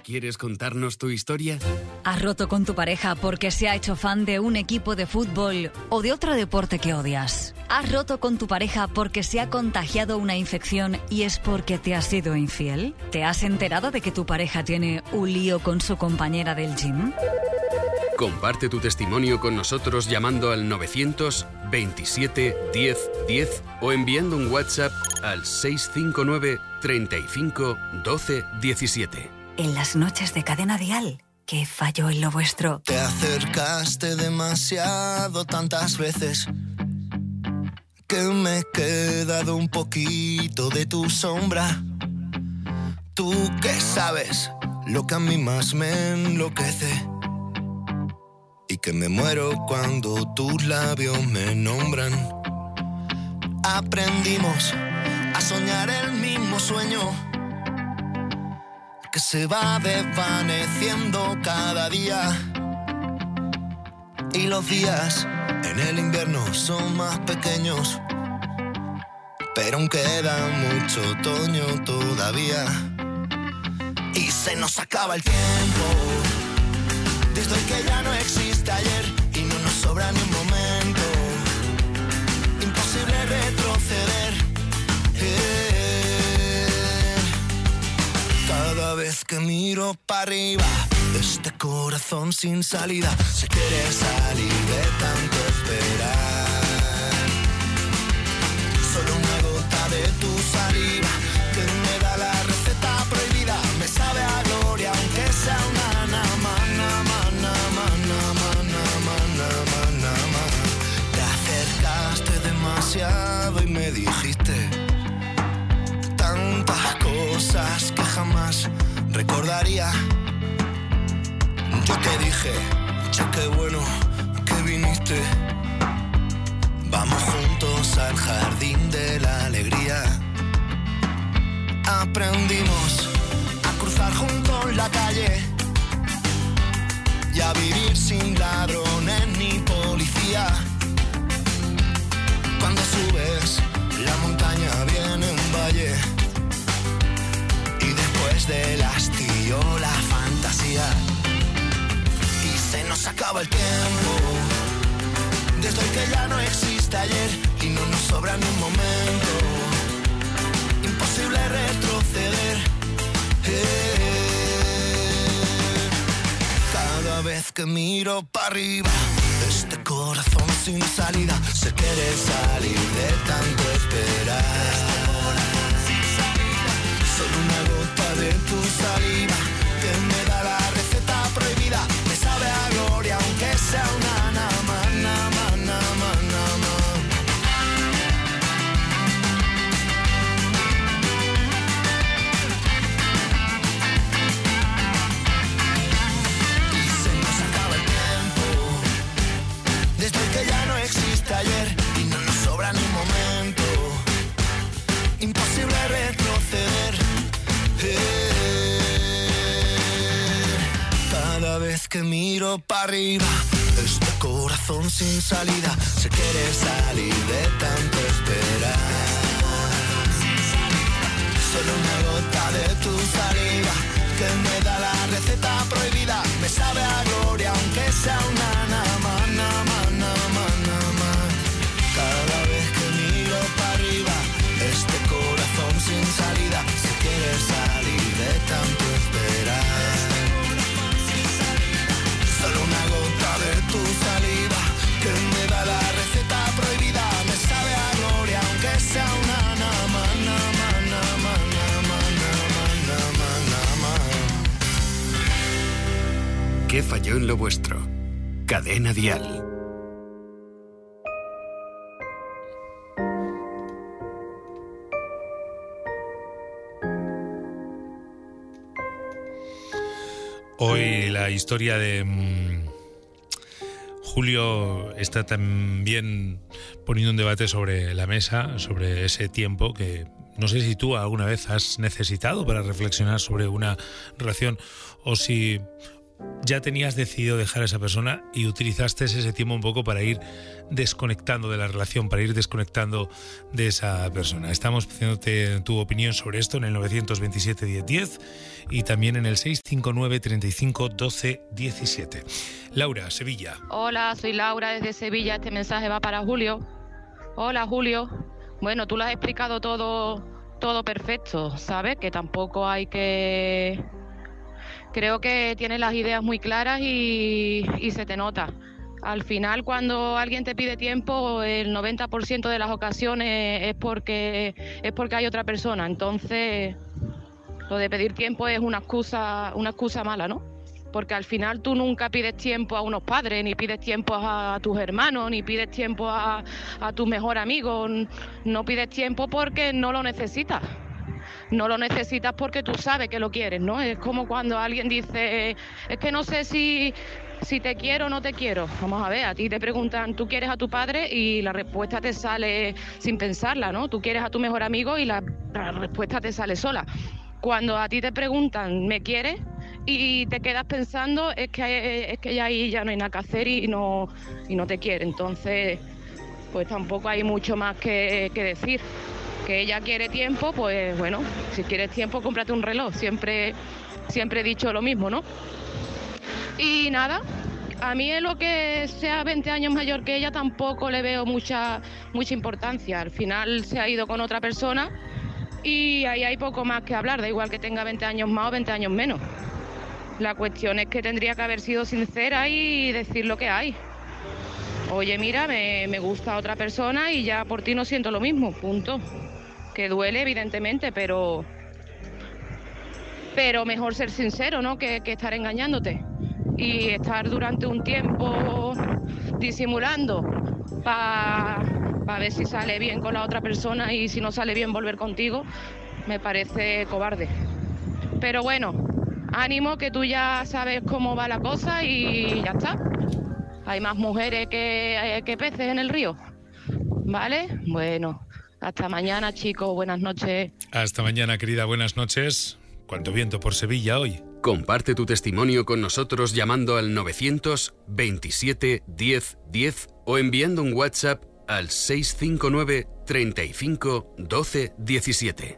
¿Quieres contarnos tu historia? ¿Has roto con tu pareja porque se ha hecho fan de un equipo de fútbol o de otro deporte que odias? ¿Has roto con tu pareja porque se ha contagiado una infección y es porque te has sido infiel? ¿Te has enterado de que tu pareja tiene un lío con su compañera del gym? Comparte tu testimonio con nosotros llamando al 927 10 10 o enviando un WhatsApp al 659 35 12 17. En las noches de Cadena Dial, ¿qué falló en lo vuestro? Te acercaste demasiado tantas veces que me he quedado un poquito de tu sombra. Tú que sabes lo que a mí más me enloquece y que me muero cuando tus labios me nombran. Aprendimos a soñar el mismo sueño que se va desvaneciendo cada día. Y los días en el invierno son más pequeños, pero aún queda mucho otoño todavía. Y se nos acaba el tiempo, desde que ya no existe ayer y no nos sobra ni un momento. Imposible retroceder. Cada vez que miro para arriba, este corazón sin salida se quiere salir de tanto esperar. Solo una gota de tu saliva que me da la receta prohibida. Me sabe a gloria aunque sea una nama. Te acercaste demasiado y me dijiste tantas cosas que jamás recordaría. Yo te dije, che, qué bueno que viniste. Vamos juntos al jardín de la alegría. Aprendimos a cruzar juntos la calle y a vivir sin ladrones ni policía. Cuando subes la montaña viene un valle y después del hastío la fantasía. Y se nos acaba el tiempo, desde que ya no existe ayer y no nos sobra ni un momento. Imposible retroceder. Cada vez que miro para arriba, este corazón sin salida se quiere salir de tanto esperar. Solo una gota de tu saliva que me da la receta prohibida. Me sabe a gloria aunque sea una nama. Ayer y no nos sobra ni un momento. Imposible retroceder. Cada vez que miro para arriba, este corazón sin salida se quiere salir de tanto esperar. Solo una gota de tu saliva que me da la receta prohibida. Me sabe a gloria aunque sea una nama. Cada vez que miro para arriba, este corazón sin salida se quiere salir de tanto esperar. Solo una gota de tu saliva que me da la receta prohibida. Me sabe a gloria aunque sea una nama. ¿Qué falló en lo vuestro? Cadena Dial. Hoy la historia de Julio está también poniendo un debate sobre la mesa, sobre ese tiempo que no sé si tú alguna vez has necesitado para reflexionar sobre una relación o si ya tenías decidido dejar a esa persona y utilizaste ese tiempo un poco para ir desconectando de la relación, para ir desconectando de esa persona. Estamos pidiéndote tu opinión sobre esto en el 927 1010 y también en el 659 35 12 17. Laura, Sevilla. Hola, soy Laura desde Sevilla. Este mensaje va para Julio. Hola, Julio. Bueno, tú lo has explicado todo perfecto, ¿sabes? Que tampoco hay que... Creo que tienes las ideas muy claras y se te nota. Al final, cuando alguien te pide tiempo, el 90% de las ocasiones es porque hay otra persona. Entonces, lo de pedir tiempo es una excusa mala, ¿no? Porque al final tú nunca pides tiempo a unos padres, ni pides tiempo a tus hermanos, ni pides tiempo a tu mejor amigo. No pides tiempo porque no lo necesitas. No lo necesitas porque tú sabes que lo quieres, ¿no? Es como cuando alguien dice, es que no sé si te quiero o no te quiero. Vamos a ver, a ti te preguntan, ¿tú quieres a tu padre? Y la respuesta te sale sin pensarla, ¿no? Tú quieres a tu mejor amigo y la respuesta te sale sola. Cuando a ti te preguntan, ¿me quieres? Y te quedas pensando, es que ya ahí ya no hay nada que hacer y no te quiere. Entonces, pues tampoco hay mucho más que decir. Que ella quiere tiempo, pues bueno, si quieres tiempo, cómprate un reloj. Siempre he dicho lo mismo, ¿no? Y nada, a mí en lo que sea 20 años mayor que ella tampoco le veo mucha importancia. Al final se ha ido con otra persona y ahí hay poco más que hablar, da igual que tenga 20 años más o 20 años menos. La cuestión es que tendría que haber sido sincera y decir lo que hay. Oye, mira, me gusta otra persona y ya por ti no siento lo mismo, punto. Que duele, evidentemente, pero mejor ser sincero, ¿no? Que estar engañándote. Y estar durante un tiempo disimulando para ver si sale bien con la otra persona y si no sale bien volver contigo, me parece cobarde. Pero bueno, ánimo, que tú ya sabes cómo va la cosa y ya está. Hay más mujeres que peces en el río, ¿vale? Bueno, hasta mañana, chicos, buenas noches. Hasta mañana, querida, buenas noches. Cuánto viento por Sevilla hoy. Comparte tu testimonio con nosotros llamando al 927 1010 o enviando un WhatsApp al 659 35 12 17.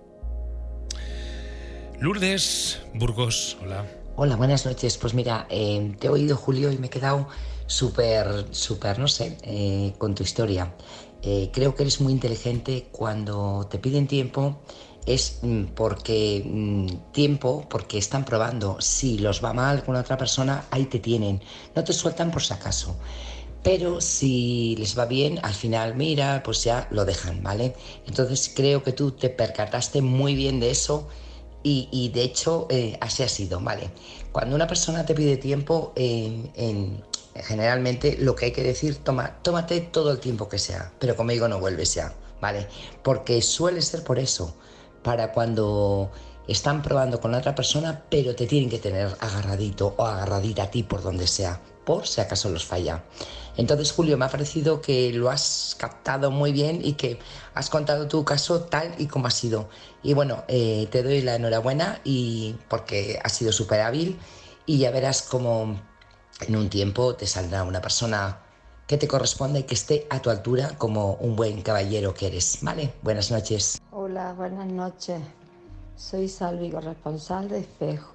Lourdes Burgos, hola. Hola, buenas noches. Pues mira, te he oído, Julio, y me he quedado súper, no sé, con tu historia. Creo que eres muy inteligente. Cuando te piden tiempo es porque están probando. Si los va mal con otra persona, ahí te tienen. No te sueltan por si acaso. Pero si les va bien, al final, mira, pues ya lo dejan, ¿vale? Entonces creo que tú te percataste muy bien de eso y de hecho así ha sido, ¿vale? Cuando una persona te pide tiempo, generalmente lo que hay que decir, tómate todo el tiempo que sea, pero conmigo no vuelves ya, ¿vale? Porque suele ser por eso, para cuando están probando con la otra persona, pero te tienen que tener agarradito o agarradita a ti por donde sea, por si acaso los falla. Entonces, Julio, me ha parecido que lo has captado muy bien y que has contado tu caso tal y como ha sido. Y bueno, te doy la enhorabuena porque has sido súper hábil y ya verás cómo en un tiempo te saldrá una persona que te corresponde y que esté a tu altura como un buen caballero que eres, ¿vale? Buenas noches. Hola, buenas noches. Soy Salvi, corresponsal de Espejo.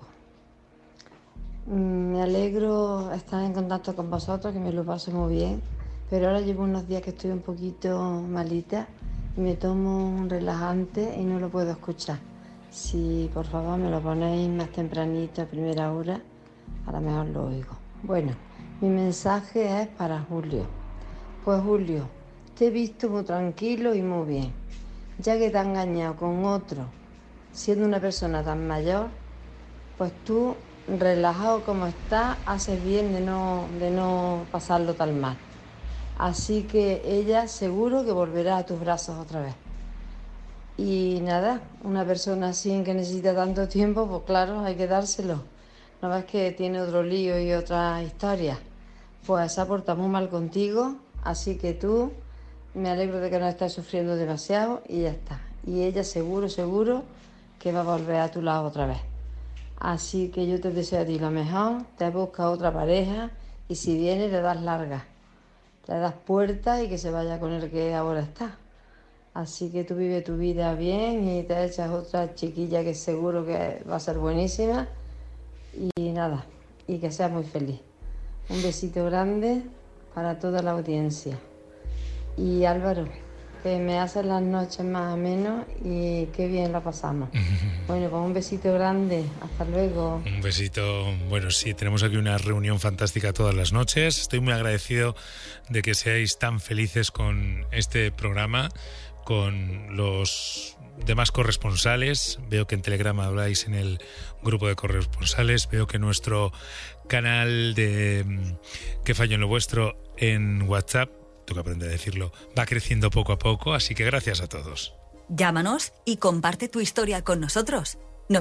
Me alegro estar en contacto con vosotros, que me lo paso muy bien, pero ahora llevo unos días que estoy un poquito malita y me tomo un relajante y no lo puedo escuchar. Si por favor me lo ponéis más tempranito, a primera hora, a lo mejor lo oigo. Bueno, mi mensaje es para Julio. Pues Julio, te he visto muy tranquilo y muy bien. Ya que te has engañado con otro, siendo una persona tan mayor, pues tú, relajado como estás, haces bien de no pasarlo tan mal. Así que ella seguro que volverá a tus brazos otra vez. Y nada, una persona así que necesita tanto tiempo, pues claro, hay que dárselo. ¿No ves que tiene otro lío y otra historia? Pues se ha portado muy mal contigo, así que tú, me alegro de que no estés sufriendo demasiado y ya está. Y ella seguro que va a volver a tu lado otra vez. Así que yo te deseo a ti lo mejor, te buscas otra pareja y si viene le das larga, le das puerta y que se vaya con el que ahora está. Así que tú vive tu vida bien y te echas otra chiquilla que seguro que va a ser buenísima y nada, y que seas muy feliz. Un besito grande para toda la audiencia. Y Álvaro, que me hacen las noches más o menos y qué bien la pasamos. Bueno, pues un besito grande, hasta luego. Un besito. Bueno, sí, tenemos aquí una reunión fantástica todas las noches. Estoy muy agradecido de que seáis tan felices con este programa, con los demás corresponsales. Veo que en Telegram habláis en el grupo de corresponsales. Veo que nuestro canal de ¿Qué fallo en lo vuestro? En WhatsApp, tengo que aprender a decirlo, va creciendo poco a poco, así que gracias a todos. Llámanos y comparte tu historia con nosotros.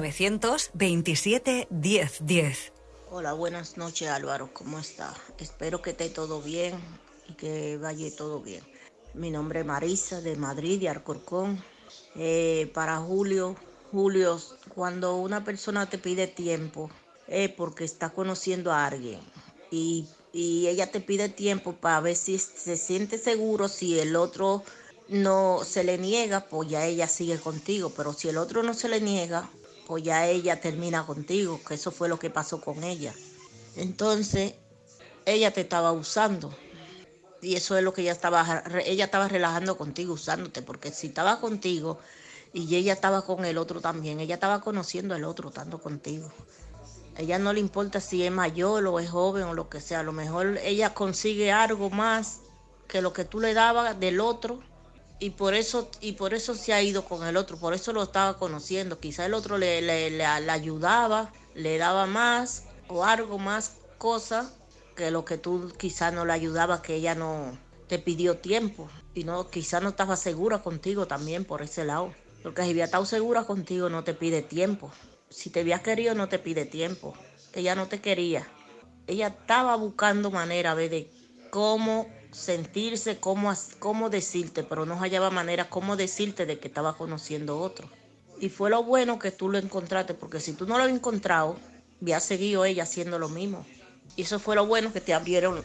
927 1010. Hola, buenas noches Álvaro, ¿cómo está? Espero que esté todo bien y que vaya todo bien. Mi nombre es Marisa, de Madrid, de Alcorcón. Para Julio, cuando una persona te pide tiempo, porque está conociendo a alguien y ella te pide tiempo para ver si se siente seguro, si el otro no se le niega, pues ya ella sigue contigo, pero si el otro no se le niega, pues ya ella termina contigo, que eso fue lo que pasó con ella. Entonces, ella te estaba usando. Y eso es lo que ella estaba relajando contigo, usándote, porque si estaba contigo y ella estaba con el otro también, ella estaba conociendo al otro, estando contigo. Ella no le importa si es mayor o es joven o lo que sea, a lo mejor ella consigue algo más que lo que tú le dabas del otro y por eso se ha ido con el otro, por eso lo estaba conociendo. Quizá el otro le ayudaba, le daba más o algo más cosas que lo que tú quizás no le ayudaba, que ella no te pidió tiempo y no, quizás no estaba segura contigo también por ese lado, porque si había estado segura contigo no te pide tiempo. Si te había querido no te pide tiempo. Ella no te quería, ella estaba buscando manera de cómo sentirse, cómo decirte, pero no hallaba manera cómo decirte de que estaba conociendo otro. Y fue lo bueno que tú lo encontraste, porque si tú no lo habías encontrado, había seguido ella haciendo lo mismo. Y eso fue lo bueno, que te abrió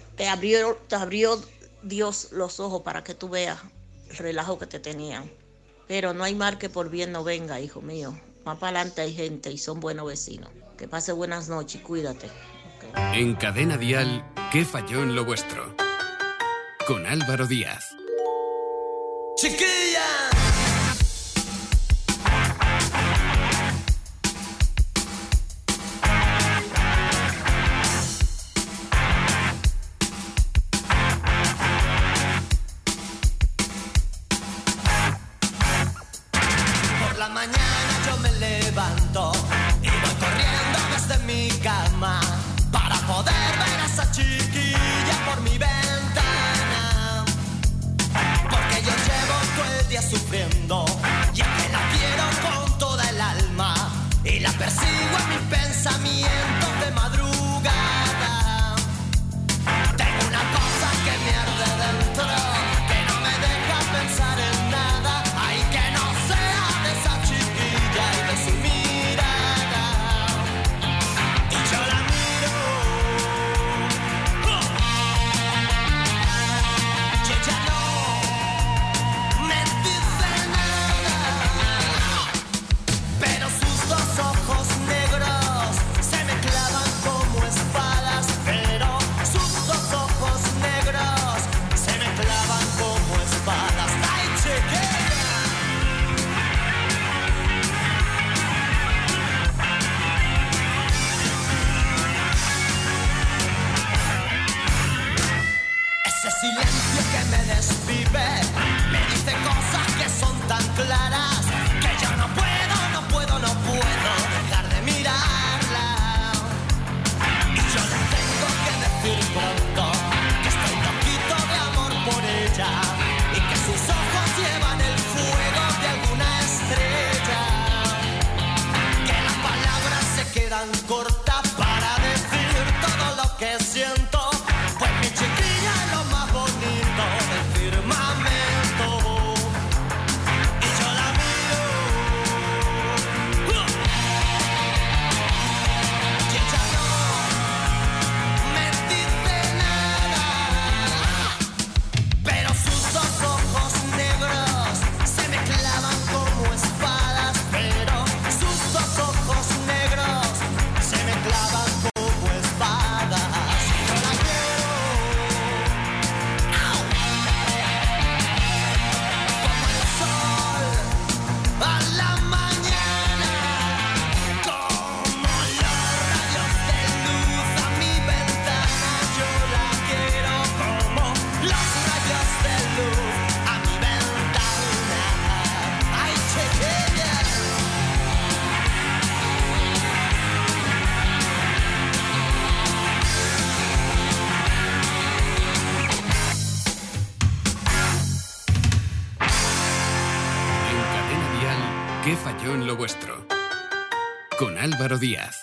Dios los ojos para que tú veas el relajo que te tenían. Pero no hay mal que por bien no venga, hijo mío. Más para adelante hay gente y son buenos vecinos. Que pase buenas noches y cuídate. Okay. En Cadena Dial, ¿Qué falló en lo vuestro? Con Álvaro Díaz. ¡Chiquilla! Y voy corriendo desde mi cama para poder ver a esa chiquilla por mi ventana, porque yo llevo todo el día sufriendo y es que la quiero con toda el alma y la persigo en mis pensamientos de madrugada. Tengo una cosa que me arde dentro, que no me deja pensar en nada, ay, que no sea de esa chiquilla y de su mirada. Y yo la miro, y ella no me dice nada, pero sus dos ojos negros se me clavan como espadas, pero sus dos ojos negros se me clavan como espadas. ¡Ay, chiquilla! Ese silencio que me desvive me dice cosas que son tan claras que yo no puedo dejar de mirarla. Y yo le tengo que decir pronto que estoy loquito de amor por ella y que sus ojos llevan el fuego de alguna estrella, que las palabras se quedan cortas para decir todo lo que siento. Pues mi chiquilla es lo más bonito del firmamento. Y yo la miro, Falló en lo vuestro. Con Álvaro Díaz.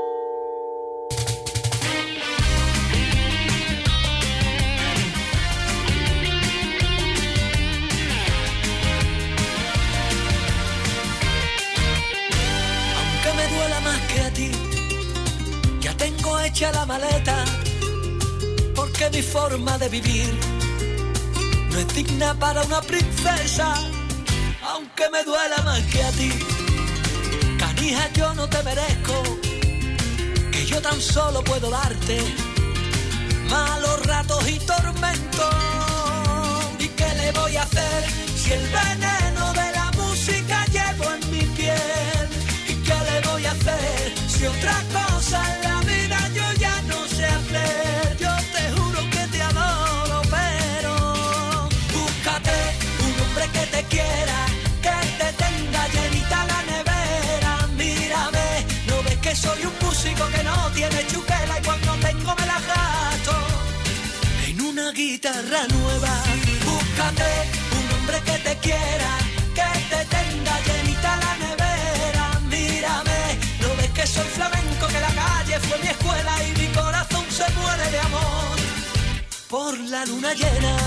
Aunque me duela más que a ti, ya tengo hecha la maleta, porque mi forma de vivir no es digna para una princesa. Aunque me duela más que a ti, canija, yo no te merezco, que yo tan solo puedo darte malos ratos y tormentos. ¿Y qué le voy a hacer si el veneno de la música llevo en mi piel? ¿Y qué le voy a hacer si otra cosa en la vida yo ya no sé hacer? Yo te juro que te adoro, pero búscate un hombre que te quiera, que te tenga llenita la nevera. Mírame, ¿no ves que soy un músico que no tiene chuquela y cuando tengo me la gasto en una guitarra nueva? Búscate un hombre que te quiera, que te tenga llenita la nevera. Mírame, ¿no ves que soy flamenco, que la calle fue mi escuela y mi corazón se muere de amor por la luna llena?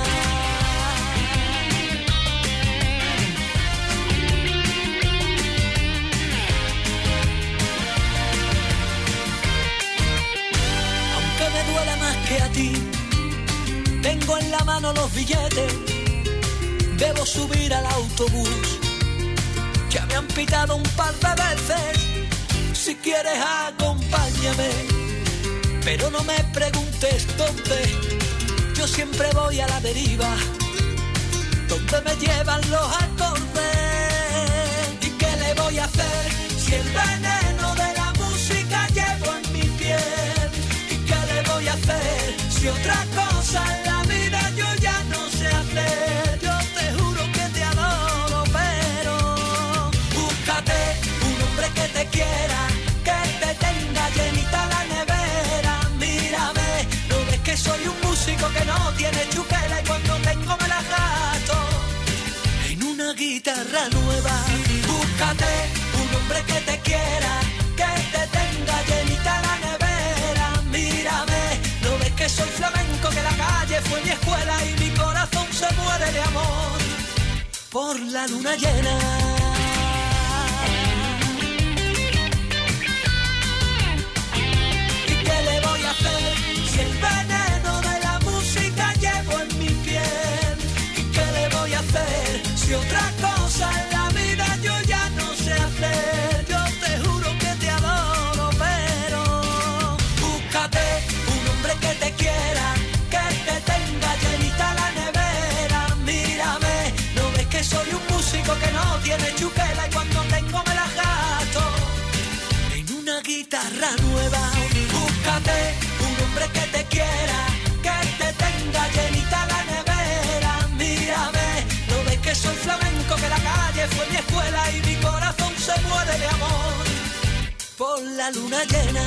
Me duele más que a ti, tengo en la mano los billetes, debo subir al autobús, ya me han pitado un par de veces, si quieres acompáñame, pero no me preguntes dónde, yo siempre voy a la deriva, donde me llevan los acordes. ¿Y qué le voy a hacer si el veneno de la música llevo en mi piel? Voy a hacer si otra cosa en la vida yo ya no sé hacer? Yo te juro que te adoro, pero búscate un hombre que te quiera, que te tenga llenita la nevera. Mírame, ¿no ves que soy un músico que no tiene chuquela y cuando tengo me la gasto en una guitarra nueva? Búscate un hombre que te quiera, que te tenga llenita la nevera. Mírame, ¿no ves que soy flamenco, que la calle fue mi escuela y mi corazón se muere de amor por la luna llena? ¿Y qué le voy a hacer si el veneno de la música llevo en mi piel? ¿Y qué le voy a hacer si otra cosa en la vida yo ya no sé hacer? Yo te juro que te adoro, pero búscate un hombre que te quiera, que te tenga llenita la nevera. Mírame, ¿no ves que soy un músico que no tiene chuquela y cuando tengo me la gasto en una guitarra nueva? Búscate un hombre que te quiera, que te tenga llenita la nevera. Mírame, ¿no ves que soy flamenco, que la calle fue mi escuela y mi corazón se muere de amor por la luna llena?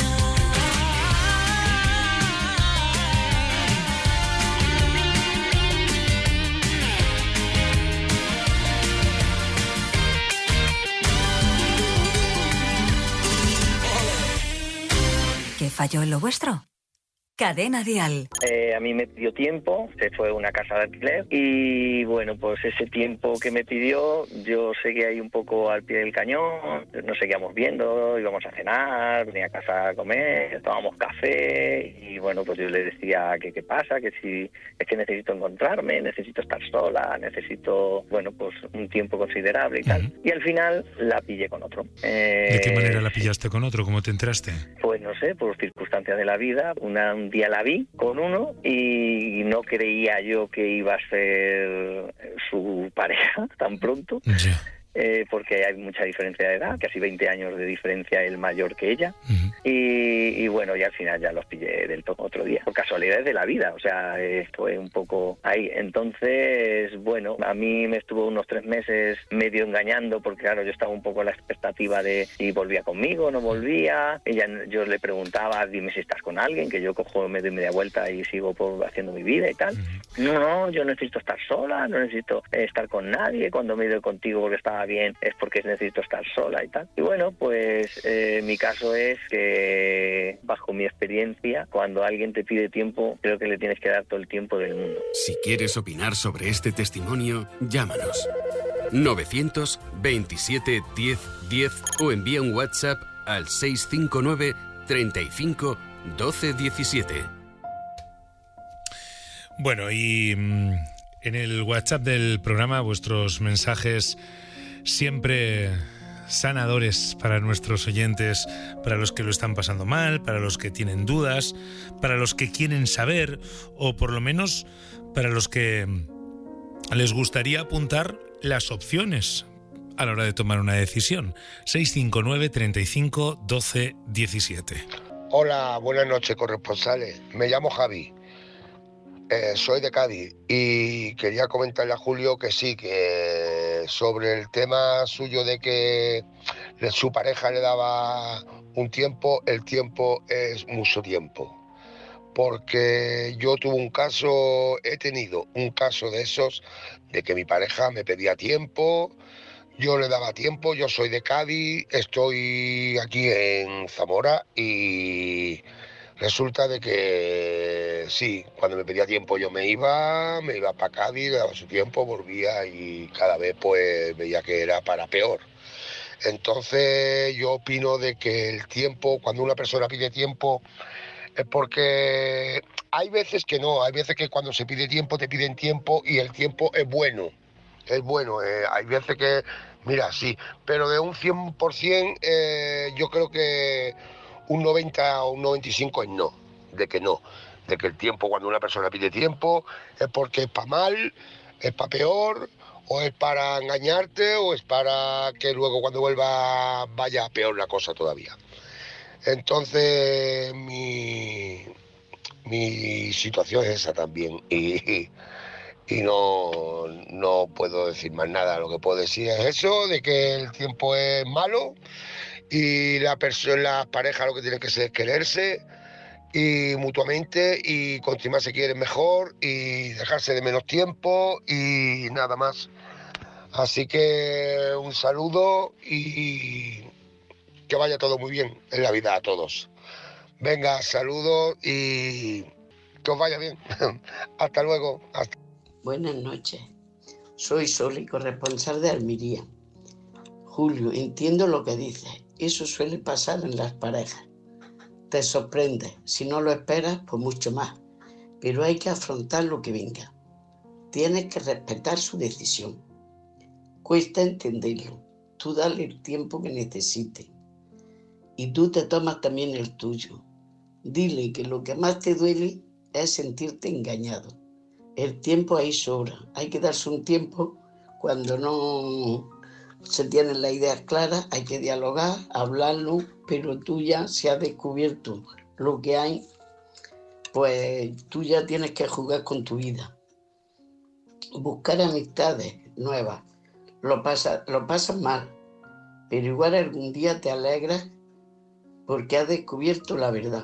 ¿Qué falló en lo vuestro? Cadena Dial. A mí me pidió tiempo, se fue a una casa de alquiler y bueno, pues ese tiempo que me pidió yo seguía ahí un poco al pie del cañón, nos seguíamos viendo, íbamos a cenar, venía a casa a comer, tomábamos café y bueno, pues yo le decía que qué pasa, que si es que necesito encontrarme, necesito estar sola, necesito, bueno, pues un tiempo considerable y tal. Y al final la pillé con otro. ¿De qué manera la pillaste con otro? ¿Cómo te enteraste? Pues no sé, por circunstancias de la vida, un día la vi con uno y no creía yo que iba a ser su pareja tan pronto. Ya. Porque hay mucha diferencia de edad, casi 20 años de diferencia, él mayor que ella. Y bueno, y al final ya los pillé del todo otro día, por casualidades de la vida, o sea, fue un poco ahí. Entonces, bueno, a mí me estuvo unos 3 meses medio engañando, porque claro, yo estaba un poco a la expectativa de si volvía conmigo o no volvía. Yo le preguntaba, dime si estás con alguien, que yo cojo, me doy media vuelta y sigo haciendo mi vida y tal. No, yo necesito estar sola, no necesito estar con nadie, cuando me he ido contigo porque estaba va bien es porque necesito estar sola y tal. Y bueno, pues mi caso es que, bajo mi experiencia, cuando alguien te pide tiempo, creo que le tienes que dar todo el tiempo del mundo. Si quieres opinar sobre este testimonio, llámanos. 927 10 10 o envía un WhatsApp al 659 35 12 17. Bueno, y en el WhatsApp del programa vuestros mensajes siempre sanadores para nuestros oyentes, para los que lo están pasando mal, para los que tienen dudas, para los que quieren saber o por lo menos para los que les gustaría apuntar las opciones a la hora de tomar una decisión. 659 35 12 17. Hola, buenas noches, corresponsales. Me llamo Javi. Soy de Cádiz y quería comentarle a Julio que sí, que sobre el tema suyo de que su pareja le daba un tiempo, el tiempo es mucho tiempo. Porque yo he tenido un caso de esos, de que mi pareja me pedía tiempo, yo le daba tiempo, yo soy de Cádiz, estoy aquí en Zamora y resulta de que sí, cuando me pedía tiempo yo me iba para Cádiz, le daba su tiempo, volvía y cada vez pues veía que era para peor. Entonces yo opino de que el tiempo, cuando una persona pide tiempo, es porque hay veces que no, hay veces que cuando se pide tiempo te piden tiempo y el tiempo es bueno, hay veces que, mira, sí, pero de un 100% yo creo que un 90 o un 95 es no, de que el tiempo, cuando una persona pide tiempo, es porque es para mal, es para peor, o es para engañarte, o es para que luego cuando vuelva vaya peor la cosa todavía. Entonces mi situación es esa también y no puedo decir más nada. Lo que puedo decir es eso, de que el tiempo es malo y la pareja lo que tiene que hacer es quererse y mutuamente, y cuanto más se quieren mejor, y dejarse de menos tiempo y nada más. Así que un saludo y que vaya todo muy bien en la vida a todos. Venga, saludos y que os vaya bien. Hasta luego. Buenas noches. Soy Soli, corresponsal de Almería. Julio, entiendo lo que dices. Eso suele pasar en las parejas. Te sorprende. Si no lo esperas, pues mucho más. Pero hay que afrontar lo que venga. Tienes que respetar su decisión. Cuesta entenderlo. Tú dale el tiempo que necesite. Y tú te tomas también el tuyo. Dile que lo que más te duele es sentirte engañado. El tiempo ahí sobra. Hay que darse un tiempo cuando no se tienen las ideas claras. Hay que dialogar, hablarlo, pero tú ya se has descubierto lo que hay, pues tú ya tienes que jugar con tu vida. Buscar amistades nuevas. Lo pasas mal, pero igual algún día te alegras porque has descubierto la verdad.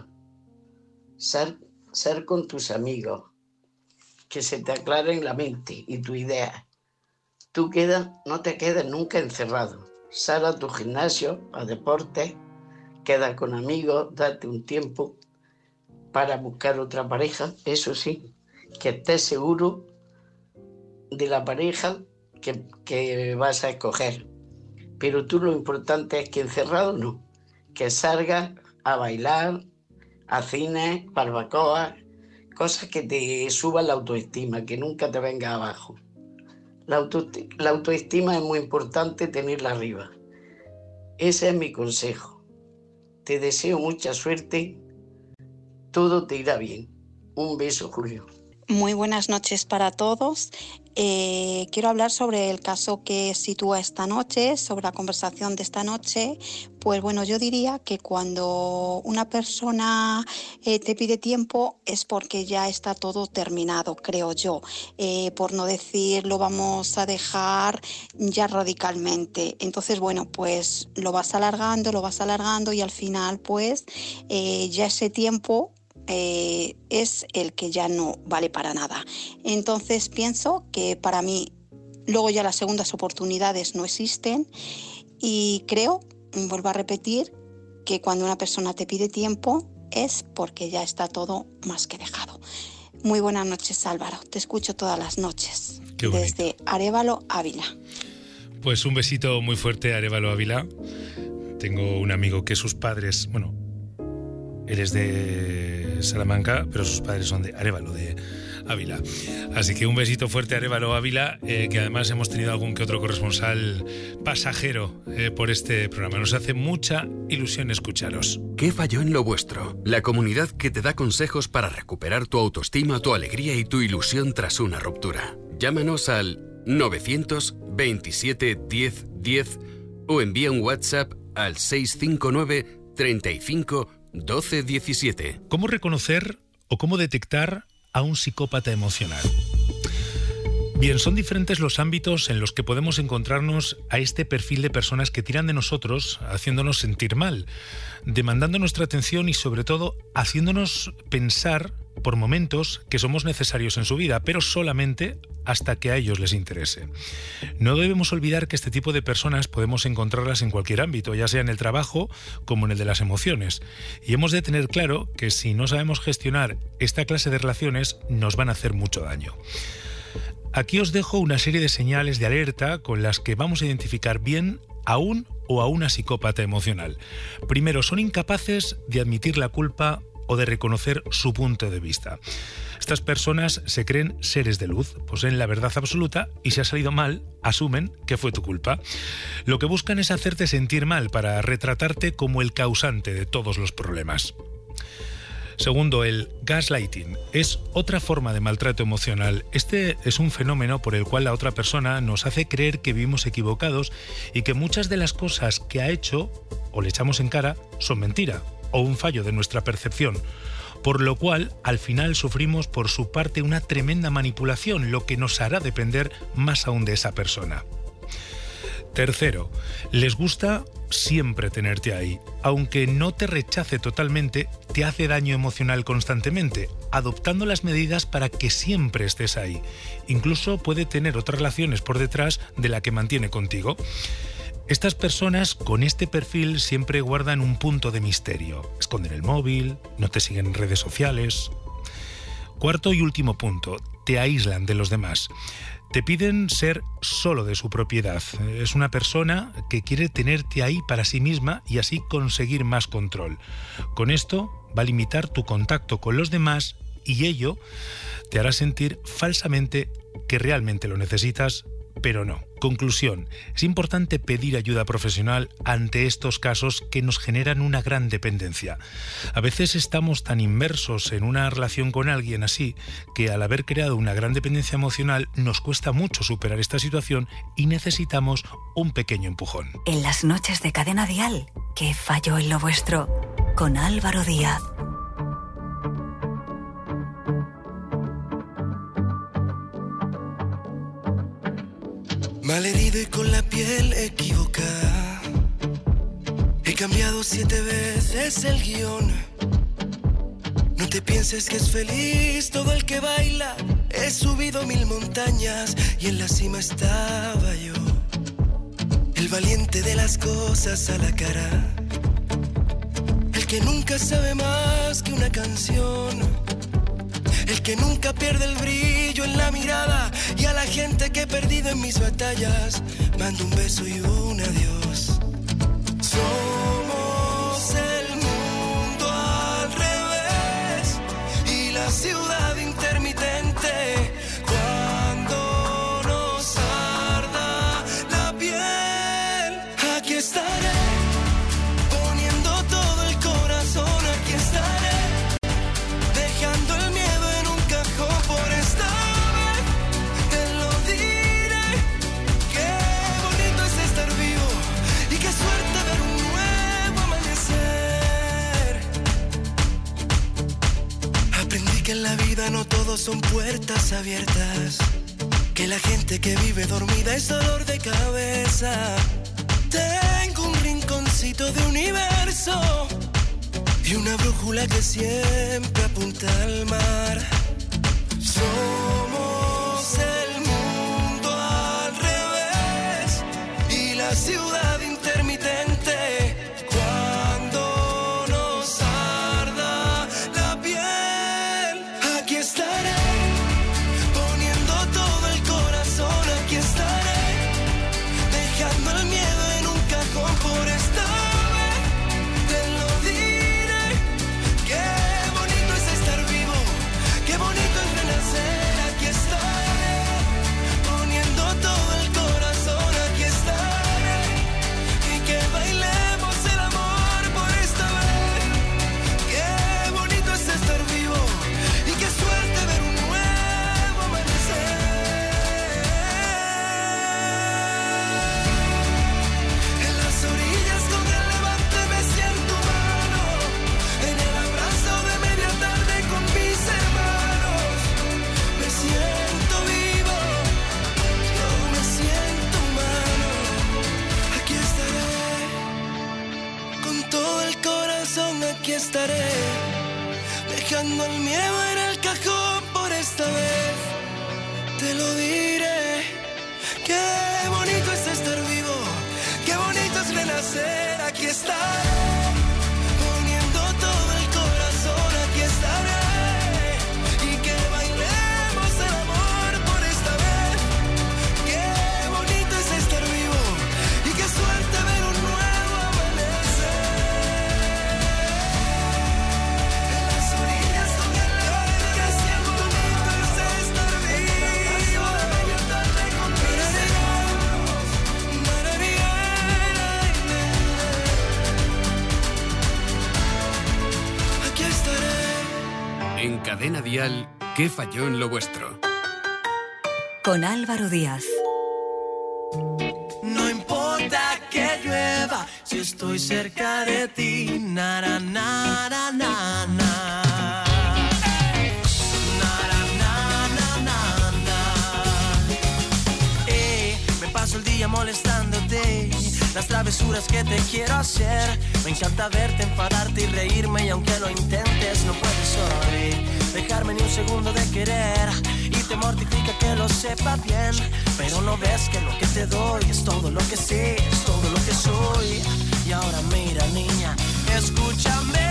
Ser con tus amigos, que se te aclaren la mente y tu idea. Tú no te quedes nunca encerrado. Sal a tu gimnasio, a deporte, queda con amigos, date un tiempo para buscar otra pareja. Eso sí, que estés seguro de la pareja que vas a escoger. Pero tú lo importante es que encerrado no, que salgas a bailar, a cine, barbacoa, cosas que te suban la autoestima, que nunca te venga abajo. La autoestima es muy importante tenerla arriba. Ese es mi consejo. Te deseo mucha suerte, todo te irá bien. Un beso, Julio. Muy buenas noches para todos. Quiero hablar sobre el caso que sitúa esta noche, sobre la conversación de esta noche. Pues bueno, yo diría que cuando una persona te pide tiempo es porque ya está todo terminado, creo yo. Por no decir lo vamos a dejar ya radicalmente. Entonces, bueno, pues lo vas alargando y al final pues ya ese tiempo es el que ya no vale para nada. Entonces pienso que para mí luego ya las segundas oportunidades no existen y creo, vuelvo a repetir, que cuando una persona te pide tiempo es porque ya está todo más que dejado. Muy buenas noches, Álvaro. Te escucho todas las noches. Qué bonito. Desde Arévalo, Ávila. Pues un besito muy fuerte, Arévalo, Ávila. Tengo un amigo que sus padres, bueno, él es de Salamanca, pero sus padres son de Arévalo, de Ávila. Así que un besito fuerte, Arévalo, Ávila, que además hemos tenido algún que otro corresponsal pasajero por este programa. Nos hace mucha ilusión escucharos. ¿Qué falló en lo vuestro? La comunidad que te da consejos para recuperar tu autoestima, tu alegría y tu ilusión tras una ruptura. Llámanos al 927 10 10 o envía un WhatsApp al 659 35 12 17. ¿Cómo reconocer o cómo detectar a un psicópata emocional? Bien, son diferentes los ámbitos en los que podemos encontrarnos a este perfil de personas que tiran de nosotros, haciéndonos sentir mal, demandando nuestra atención y sobre todo haciéndonos pensar por momentos que somos necesarios en su vida, pero solamente hasta que a ellos les interese. No debemos olvidar que este tipo de personas podemos encontrarlas en cualquier ámbito, ya sea en el trabajo como en el de las emociones. Y hemos de tener claro que si no sabemos gestionar esta clase de relaciones, nos van a hacer mucho daño. Aquí os dejo una serie de señales de alerta con las que vamos a identificar bien a un o a una psicópata emocional. Primero, son incapaces de admitir la culpa o de reconocer su punto de vista. Estas personas se creen seres de luz, poseen la verdad absoluta y si ha salido mal, asumen que fue tu culpa. Lo que buscan es hacerte sentir mal para retratarte como el causante de todos los problemas. Segundo, el gaslighting es otra forma de maltrato emocional. Este es un fenómeno por el cual la otra persona nos hace creer que vivimos equivocados y que muchas de las cosas que ha hecho o le echamos en cara son mentira o un fallo de nuestra percepción, por lo cual al final sufrimos por su parte una tremenda manipulación, lo que nos hará depender más aún de esa persona. Tercero, les gusta siempre tenerte ahí. Aunque no te rechace totalmente, te hace daño emocional constantemente, adoptando las medidas para que siempre estés ahí. Incluso puede tener otras relaciones por detrás de la que mantiene contigo. Estas personas con este perfil siempre guardan un punto de misterio. Esconden el móvil, no te siguen en redes sociales. Cuarto y último punto, te aíslan de los demás. Te piden ser solo de su propiedad. Es una persona que quiere tenerte ahí para sí misma y así conseguir más control. Con esto va a limitar tu contacto con los demás y ello te hará sentir falsamente que realmente lo necesitas, pero no. Conclusión, es importante pedir ayuda profesional ante estos casos que nos generan una gran dependencia. A veces estamos tan inmersos en una relación con alguien así que al haber creado una gran dependencia emocional nos cuesta mucho superar esta situación y necesitamos un pequeño empujón. En las noches de Cadena Dial, ¿qué falló en lo vuestro? Con Álvaro Díaz. Malherido y con la piel equivocada, he cambiado 7 veces el guión. No te pienses que es feliz todo el que baila. He subido 1000 montañas y en la cima estaba yo, el valiente de las cosas a la cara, el que nunca sabe más que una canción, el que nunca pierde el brillo en la mirada, y a la gente que he perdido en mis batallas mando un beso y un adiós. Somos el mundo al revés y la ciudad intermitente. Cuando nos arda la piel, aquí estaré poniendo todo el corazón, aquí estaré dejando el miedo en un cajón. Por esta vez te lo diré, qué bonito es estar vivo y qué suerte ver un nuevo amanecer. Aprendí que en la vida no todos son puertas abiertas, que la gente que vive dormida es dolor de cabeza. Tengo un rinconcito de universo y una brújula que siempre apunta al mar. Somos el mundo al ciudad intermitente. Cuando nos arda la piel, aquí estaré, poniendo todo el corazón. Aquí estaré, dejando el miedo en un cajón. Por esta vez te lo diré. Qué bonito es estar vivo, qué bonito es renacer. Aquí estaré, poniendo todo el corazón. Aquí estaré, y que bailemos el amor por esta vez. Qué bonito es estar vivo, y qué suerte ver un nuevo amanecer. En las orillas con el levante me siento humano, en el abrazo de media tarde con mis hermanos. Me siento vivo, yo me siento humano. Aquí estaré, con todo el corazón. Aquí estaré, dejando el miedo en el cajón. Por esta vez te lo diré. Qué bonito es estar vivo, qué bonito es renacer. Aquí estaré, poniendo todo el corazón. Aquí estaré, y que bailemos el amor por esta vez. Qué bonito es estar vivo, y qué suerte ver un nuevo amanecer. En las orillas con el levante me siento bonito es estar vivo. Media tarde con mis hermanos. Aquí estaré. En Cadena Dial, ¿qué falló en lo vuestro? Con Álvaro Díaz. No importa que llueva si estoy cerca de ti. Nara, nara, na, na. Nara, na, na, na, na. Me paso el día molestándote, las travesuras que te quiero hacer. Me encanta verte, enfadarte y reírme, y aunque lo intentes no puedes hoy dejarme ni un segundo de querer. Y te mortifica que lo sepa bien, pero no ves que lo que te doy es todo lo que sé, es todo lo que soy. Y ahora mira, niña, escúchame.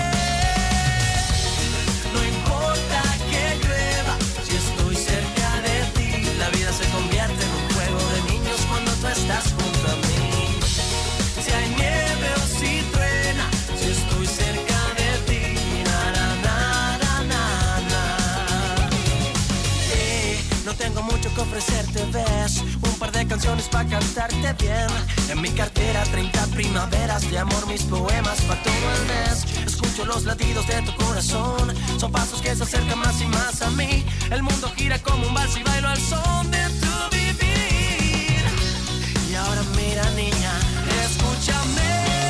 No importa que llueva si estoy cerca de ti. La vida se convierte en un juego de niños cuando tú estás junto a mí. Si hay nieve o si truena, si estoy cerca de ti. Na, na, na, na, na, na. No tengo mucho que ofrecerte, ves, un par de canciones para cantarte bien. En mi cartera 30 primaveras de amor, mis poemas para todo el mes. Escucho los latidos de tu corazón, son pasos que se acercan más y más a mí. El mundo gira como un vals y bailo al son de tu vivir. Y ahora mira, niña, escúchame.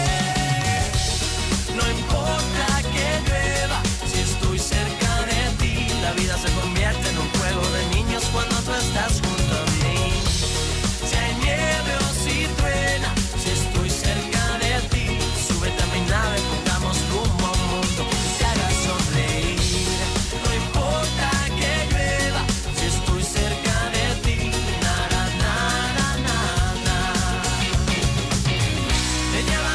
No importa que llueva si estoy cerca de ti. La vida se convierte en un juego de niños cuando tú estás junto a mí. Si hay nieve o si truena, si estoy cerca de ti. Súbete a mi nave, pongamos rumbo a un mundo que te haga sonreír. No importa que llueva si estoy cerca de ti. Na, na, na, na, na.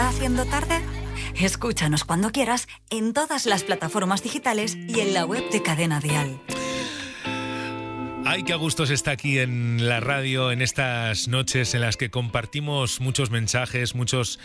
está haciendo tarde? Escúchanos cuando quieras en todas las plataformas digitales y en la web de Cadena Dial. Ay, qué a gusto se está aquí en la radio en estas noches en las que compartimos muchos mensajes, muchas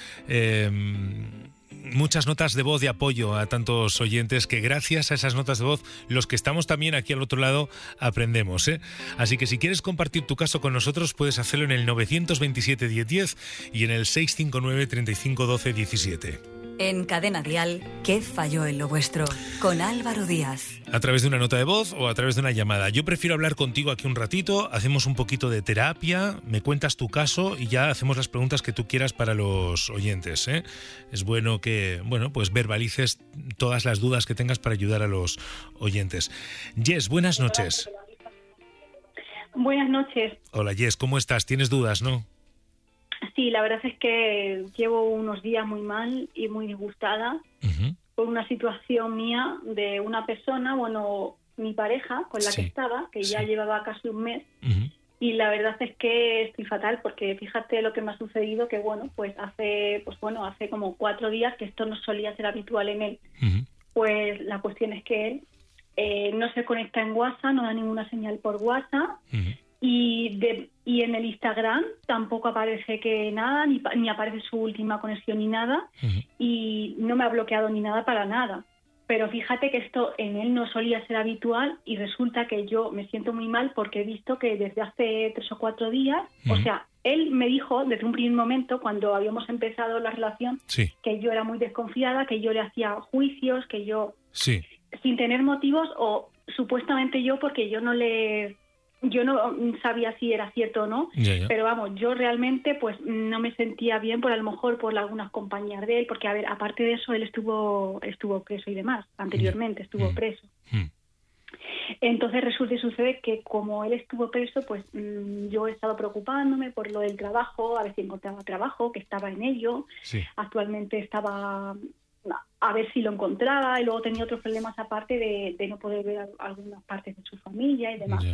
notas de voz de apoyo a tantos oyentes que gracias a esas notas de voz, los que estamos también aquí al otro lado, aprendemos, ¿eh? Así que si quieres compartir tu caso con nosotros, puedes hacerlo en el 927 1010 y en el 659 35 12 17. En Cadena Dial, ¿qué falló en lo vuestro? Con Álvaro Díaz. A través de una nota de voz o a través de una llamada. Yo prefiero hablar contigo aquí un ratito, hacemos un poquito de terapia, me cuentas tu caso y ya hacemos las preguntas que tú quieras para los oyentes, ¿eh? Es bueno que, pues verbalices todas las dudas que tengas para ayudar a los oyentes. Jess, buenas noches. Buenas noches. Hola Jess, ¿cómo estás? ¿Tienes dudas, no? Sí, la verdad es que llevo unos días muy mal y muy disgustada por una situación mía de una persona, mi pareja con la que estaba, que ya llevaba casi un mes, y la verdad es que estoy fatal porque fíjate lo que me ha sucedido, que hace como 4 días, que esto no solía ser habitual en él. Pues la cuestión es que él no se conecta en WhatsApp, no da ninguna señal por WhatsApp. Y en el Instagram tampoco aparece que nada, ni aparece su última conexión ni nada, y no me ha bloqueado ni nada para nada. Pero fíjate que esto en él no solía ser habitual y resulta que yo me siento muy mal porque he visto que desde hace 3 o 4 días, o sea, él me dijo desde un primer momento, cuando habíamos empezado la relación, que yo era muy desconfiada, que yo le hacía juicios, que yo, sin tener motivos, o supuestamente yo, porque yo no sabía si era cierto o no, pero vamos, yo realmente pues no me sentía bien por a lo mejor por algunas compañías de él, porque a ver, aparte de eso él estuvo preso y demás, anteriormente estuvo preso. Entonces resulta y sucede que como él estuvo preso, pues yo he estado preocupándome por lo del trabajo, a ver si encontraba trabajo, que estaba en ello, actualmente estaba a ver si lo encontraba, y luego tenía otros problemas aparte de no poder ver algunas partes de su familia y demás.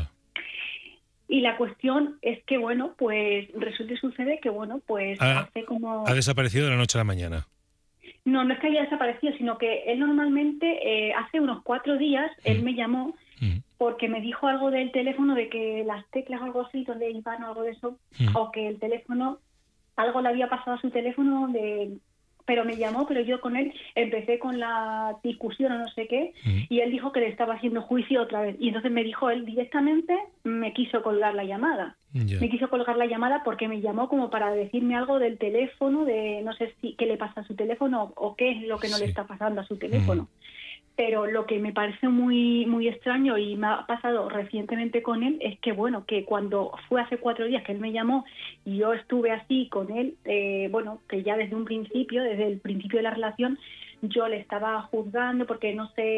Y la cuestión es que, pues resulta y sucede que, hace como... ¿Ha desaparecido de la noche a la mañana? No es que haya desaparecido, sino que él normalmente, hace unos 4 días, él me llamó porque me dijo algo del teléfono, de que las teclas o algo así, donde iban o algo de eso, o que el teléfono, algo le había pasado a su teléfono pero me llamó, pero yo con él empecé con la discusión o no sé qué, y él dijo que le estaba haciendo juicio otra vez. Y entonces me dijo él directamente, me quiso colgar la llamada. Me quiso colgar la llamada porque me llamó como para decirme algo del teléfono, de no sé qué le pasa a su teléfono o qué es lo que no le está pasando a su teléfono. Pero lo que me parece muy muy extraño y me ha pasado recientemente con él es que, que cuando fue hace 4 días que él me llamó y yo estuve así con él, que ya desde el principio de la relación, yo le estaba juzgando porque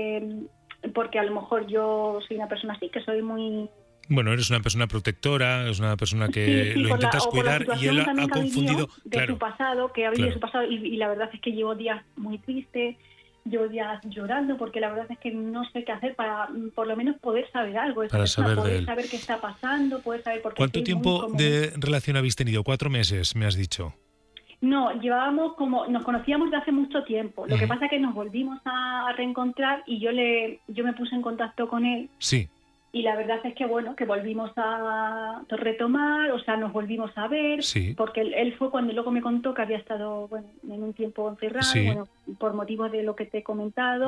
porque a lo mejor yo soy una persona así, que soy muy... Eres una persona protectora, es una persona que lo intentas cuidar, y él ha confundido... De su pasado, que ha vivido su pasado, y la verdad es que llevo días muy tristes, llevo días llorando, porque la verdad es que no sé qué hacer para por lo menos poder saber algo, para saber qué está pasando, poder saber por qué. ¿Cuánto tiempo de relación habéis tenido? 4 meses, me has dicho. No, nos conocíamos de hace mucho tiempo. Lo que pasa es que nos volvimos a reencontrar y yo me puse en contacto con él. Sí. Y la verdad es que que volvimos a retomar, o sea, nos volvimos a ver, porque él fue cuando luego me contó que había estado en un tiempo encerrado, por motivos de lo que te he comentado,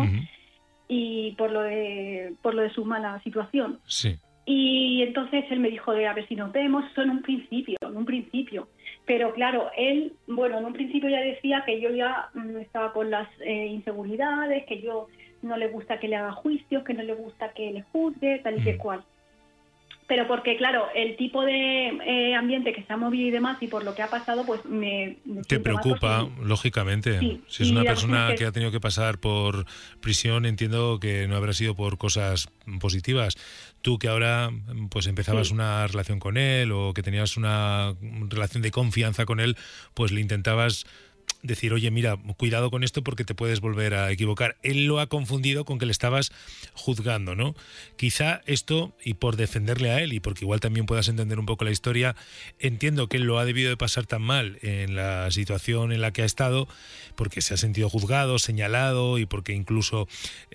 y por lo de su mala situación. Y entonces él me dijo de a ver si nos vemos, eso en un principio. Pero claro, él, en un principio ya decía que yo ya estaba con las inseguridades, que yo no le gusta que le haga juicios, que no le gusta que le juzgue, tal y que cual. Pero porque, claro, el tipo de ambiente que se ha movido y demás, y por lo que ha pasado, pues me te preocupa, lógicamente. Si es una persona que ha tenido que pasar por prisión, entiendo que no habrá sido por cosas positivas. Tú que ahora pues empezabas una relación con él, o que tenías una relación de confianza con él, pues le intentabas decir, oye, mira, cuidado con esto porque te puedes volver a equivocar. Él lo ha confundido con que le estabas juzgando, ¿no? Quizá esto, y por defenderle a él, y porque igual también puedas entender un poco la historia, entiendo que él lo ha debido de pasar tan mal en la situación en la que ha estado, porque se ha sentido juzgado, señalado, y porque incluso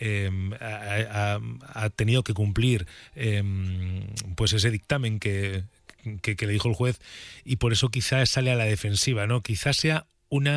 ha tenido que cumplir pues ese dictamen que le dijo el juez, y por eso quizás sale a la defensiva, ¿no? Quizás sea un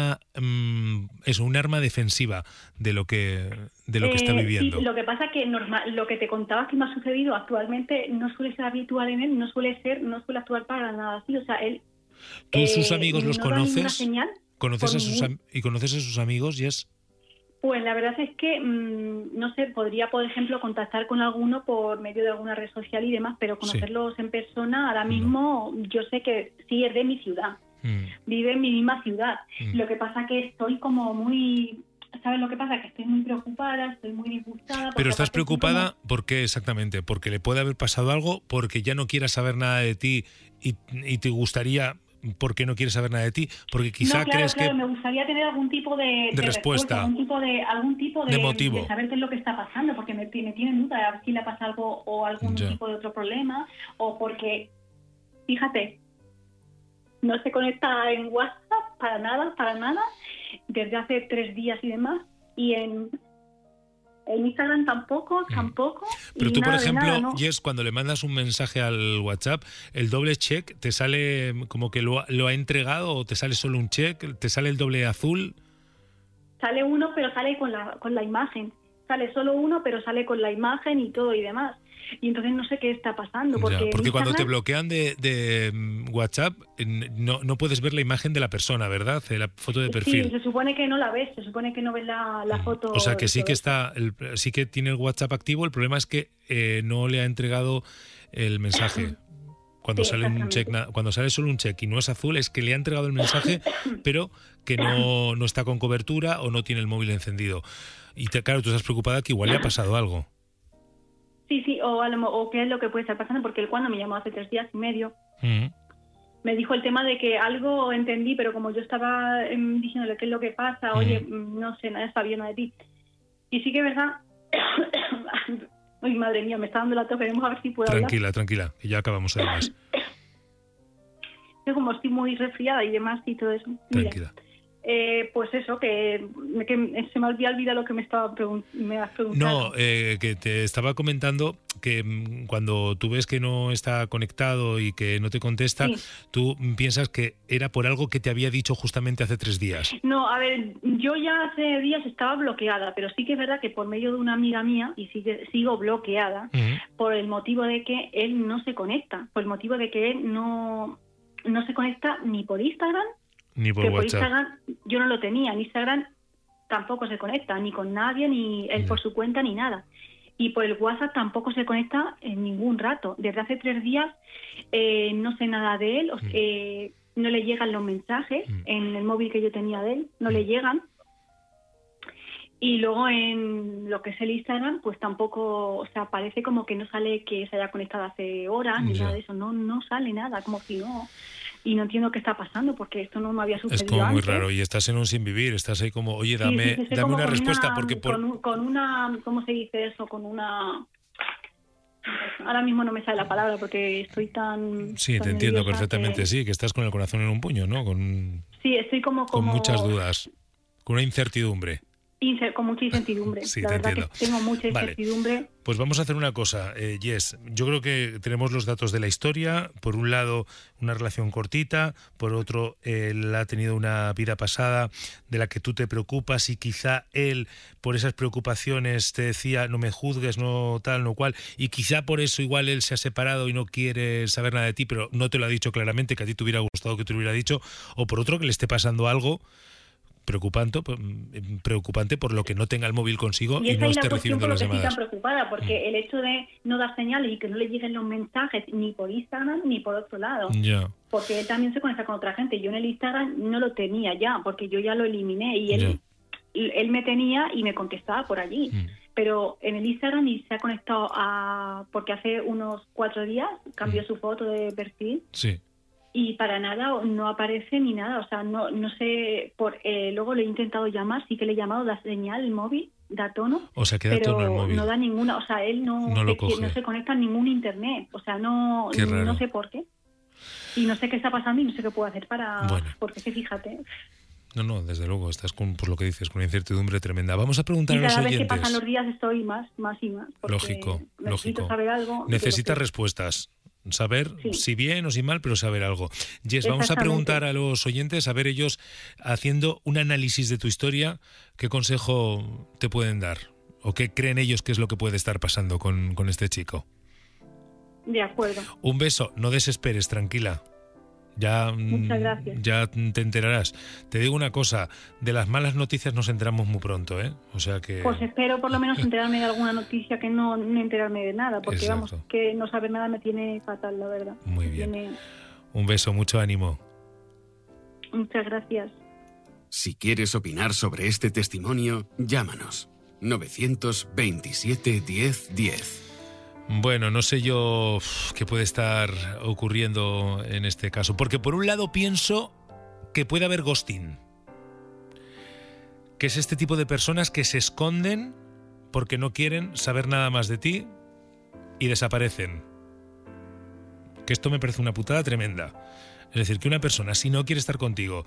arma defensiva de lo que está viviendo. Sí, lo que pasa que lo que te contaba que me ha sucedido actualmente no suele ser habitual en él, no suele actuar para nada así, o sea, él... ¿Tú sus amigos los conoces? ¿Conoces a sus amigos, Yes? Pues la verdad es que, no sé, podría, por ejemplo, contactar con alguno por medio de alguna red social y demás, pero conocerlos en persona, ahora mismo yo sé que sí es de mi ciudad, vive en mi misma ciudad. Lo que pasa que estoy como muy... ¿Sabes lo que pasa? Que estoy muy preocupada, estoy muy disgustada. Pero estás preocupada, ¿por qué exactamente? ¿Porque le puede haber pasado algo? ¿Porque ya no quieras saber nada de ti y te gustaría... ¿Por qué no quieres saber nada de ti? Porque quizá crees que... me gustaría tener algún tipo de respuesta, algún tipo de motivo. De saber qué es lo que está pasando, porque me tiene duda de a ver si le pasa algo o algún tipo de otro problema, o porque, fíjate, no se conecta en WhatsApp para nada, desde hace 3 días y demás, y en Instagram tampoco. Pero tú, por ejemplo, nada, ¿no? Jess, cuando le mandas un mensaje al WhatsApp, el doble check, ¿te sale como que lo ha entregado o te sale solo un check? ¿Te sale el doble azul? Sale uno, pero sale con la imagen. Sale solo uno, pero sale con la imagen y todo y demás. Y entonces no sé qué está pasando. Porque Instagram... cuando te bloquean de WhatsApp, no puedes ver la imagen de la persona, ¿verdad? La foto de perfil. Sí, se supone que no la ves, se supone que no ves la foto. O sea que sí que sí que tiene el WhatsApp activo, el problema es que no le ha entregado el mensaje. Cuando sale solo un check y no es azul, es que le ha entregado el mensaje, pero que no está con cobertura o no tiene el móvil encendido. Y claro, tú estás preocupada que igual le ha pasado algo. Sí, o qué es lo que puede estar pasando, porque él cuando me llamó hace 3 días y medio, me dijo el tema de que algo entendí, pero como yo estaba diciéndole qué es lo que pasa, oye, no sé, nada está bien de ti. Y sí que es verdad... Uy, madre mía, me está dando la tos, veremos a ver si puedo hablar. Tranquila, que ya acabamos además. Yo como estoy muy resfriada y demás y todo eso. Tranquila. Mira, pues eso, que se me había olvidado lo que me has preguntado. No, que te estaba comentando que cuando tú ves que no está conectado y que no te contesta, tú piensas que era por algo que te había dicho justamente hace 3 días. No, a ver, yo ya hace días estaba bloqueada, pero sí que es verdad que por medio de una amiga mía, y sigo bloqueada, por el motivo de que él no se conecta, por el motivo de que él no se conecta ni por Instagram, ni por WhatsApp. Instagram yo no lo tenía, en Instagram tampoco se conecta, ni con nadie, ni él por su cuenta, ni nada. Y por el WhatsApp tampoco se conecta en ningún rato. Desde hace 3 días no sé nada de él, no le llegan los mensajes en el móvil que yo tenía de él, no le llegan. Y luego en lo que es el Instagram, pues tampoco, o sea, parece como que no sale que se haya conectado hace horas, ni nada de eso, no sale nada, como si no... Y no entiendo qué está pasando, porque esto no me había sucedido antes. Es como muy raro, y estás en un sin vivir, estás ahí como, oye, dame una respuesta, porque con una, ¿cómo se dice eso? Con una... Ahora mismo no me sale la palabra, porque estoy tan... Sí, tan te entiendo nerviosa perfectamente, sí, que estás con el corazón en un puño, ¿no? Sí, estoy como... Con muchas dudas, con una incertidumbre. Con mucha incertidumbre. Sí, la verdad que tengo mucha incertidumbre. Vale. Pues vamos a hacer una cosa, Jess. Yo creo que tenemos los datos de la historia. Por un lado, una relación cortita. Por otro, él ha tenido una vida pasada de la que tú te preocupas y quizá él, por esas preocupaciones, te decía no me juzgues, no tal, no cual. Y quizá por eso igual él se ha separado y no quiere saber nada de ti, pero no te lo ha dicho claramente, que a ti te hubiera gustado que te lo hubiera dicho. O por otro, que le esté pasando algo preocupante por lo que no tenga el móvil consigo y no esté recibiendo las llamadas. Estoy tan preocupada porque el hecho de no dar señales y que no le lleguen los mensajes ni por Instagram ni por otro lado, porque él también se conecta con otra gente. Yo en el Instagram no lo tenía ya, porque yo ya lo eliminé y él me tenía y me contestaba por allí. Pero en el Instagram y se ha conectado porque hace unos 4 días cambió su foto de perfil. Sí. y para nada no aparece ni nada, o sea, no sé, luego le he intentado llamar, sí que le he llamado, da señal el móvil, da tono, o sea, que da pero tono el móvil. No da ninguna, o sea, él no se conecta a ningún internet, o sea, no sé por qué, y no sé qué está pasando y no sé qué puedo hacer porque que fíjate. No, desde luego, estás por lo que dices, con una incertidumbre tremenda. Vamos a preguntar a los oyentes. Y cada vez que pasan los días estoy más y más. Lógico. Necesito saber algo. Necesitas respuestas. Saber si bien o si mal, pero saber algo. Jess, vamos a preguntar a los oyentes, a ver ellos, haciendo un análisis de tu historia, ¿qué consejo te pueden dar? ¿O qué creen ellos que es lo que puede estar pasando con este chico? De acuerdo. Un beso, no desesperes, tranquila. Muchas gracias. Ya te enterarás. Te digo una cosa, de las malas noticias nos enteramos muy pronto, ¿eh? O sea que... Pues espero por lo menos enterarme de alguna noticia, que no enterarme de nada, porque Exacto. Vamos, que no saber nada me tiene fatal, la verdad. Muy bien. Un beso, mucho ánimo. Muchas gracias. Si quieres opinar sobre este testimonio, llámanos. 927 10 10. Bueno, no sé yo qué puede estar ocurriendo en este caso, porque por un lado pienso que puede haber ghosting, que es este tipo de personas que se esconden porque no quieren saber nada más de ti y desaparecen. Que esto me parece una putada tremenda. Es decir, que una persona, si no quiere estar contigo,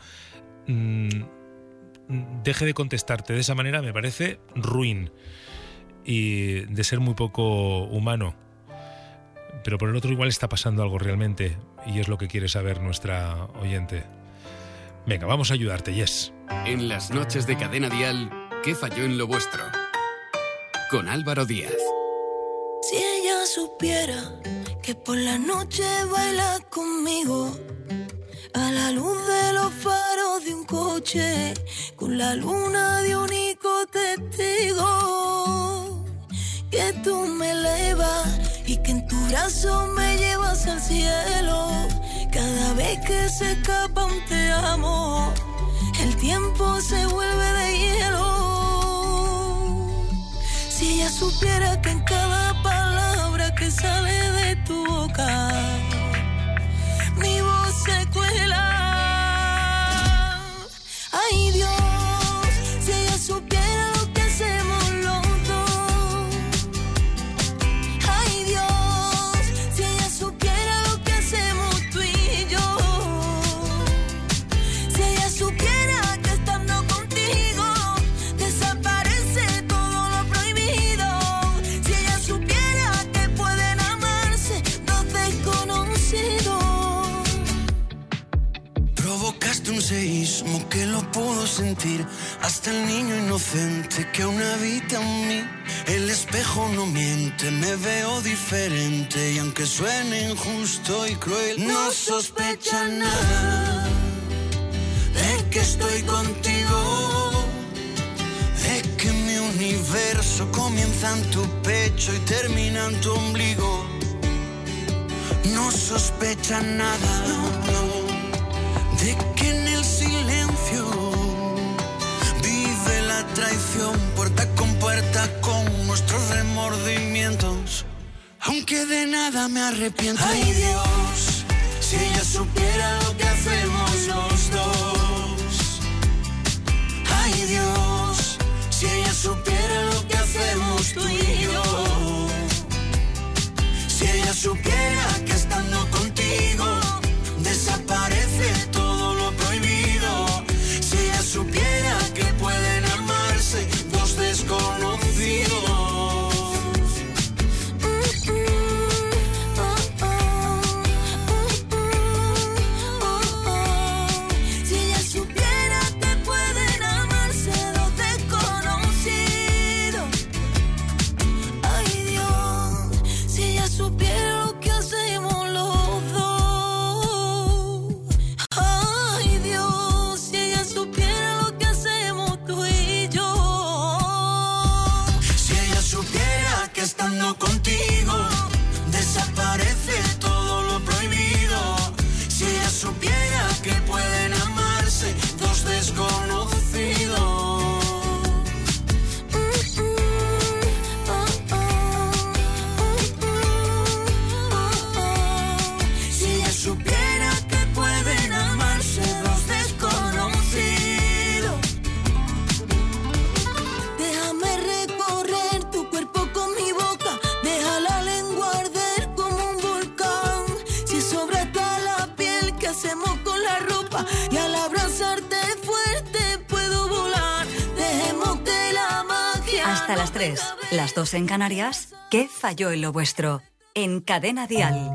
deje de contestarte de esa manera, me parece ruin. Y de ser muy poco humano. Pero por el otro igual está pasando algo realmente y es lo que quiere saber nuestra oyente. Venga, vamos a ayudarte, Jess. En las noches de Cadena Dial, ¿qué falló en lo vuestro? Con Álvaro Díaz. Si ella supiera que por la noche baila conmigo a la luz de los faros de un coche, con la luna de único testigo, que tú me elevas y que en tu brazo me llevas al cielo. Cada vez que se escapa un te amo, el tiempo se vuelve de hielo. Si ella supiera que en cada palabra que sale de tu boca, mi voz se cuela. Ay Dios, si ella supiera lo que hacemos los dos. Ay Dios, si ella supiera lo que hacemos tú y yo. Si ella supiera que estando contigo desaparece todo lo prohibido. Si ella supiera que pueden amarse dos desconocidos. Provocaste un seísmo que lo puedo sentir, hasta el niño inocente que aún habita en mí. El espejo no miente, me veo diferente y aunque suene injusto y cruel, no sospecha nada de que estoy contigo, de que mi universo comienza en tu pecho y termina en tu ombligo. No sospecha nada, de que en el silencio vive la traición, puerta con nuestros remordimientos, aunque de nada me arrepiento. Ay Dios, si ella supiera lo que hacemos los dos. Ay Dios, si ella supiera lo que hacemos tú y yo. Si ella supiera que estando contigo desaparece todo lo prohibido. Si ella supiera que pueden amarse dos desconocidos. hacemos con la ropa y al abrazarte fuerte puedo volar. Dejemos que la magia... Hasta las 3, las 2 en Canarias. ¿Qué falló en lo vuestro? En Cadena Dial.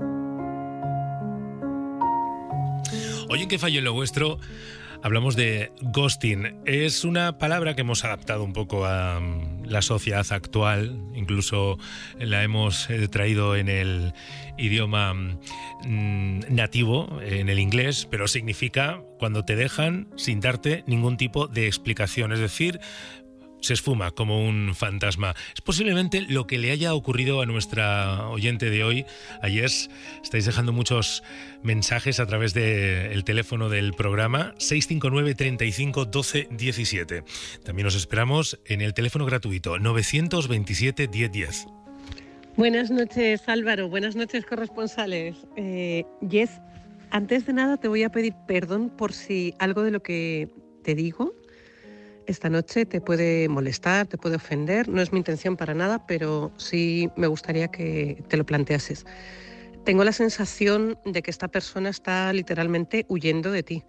Hoy en ¿Qué falló en lo vuestro? Hablamos de ghosting. Es una palabra que hemos adaptado un poco a la sociedad actual. Incluso la hemos traído en el idioma nativo, en el inglés, pero significa cuando te dejan sin darte ningún tipo de explicación. Es decir, se esfuma como un fantasma. Es posiblemente lo que le haya ocurrido a nuestra oyente de hoy. Ayer estáis dejando muchos mensajes a través del teléfono del programa 659 35 12 17. También os esperamos en el teléfono gratuito 927 1010. Buenas noches, Álvaro. Buenas noches, corresponsales. Jess, antes de nada te voy a pedir perdón por si algo de lo que te digo esta noche te puede molestar, te puede ofender. No es mi intención para nada, pero sí me gustaría que te lo planteases. Tengo la sensación de que esta persona está literalmente huyendo de ti.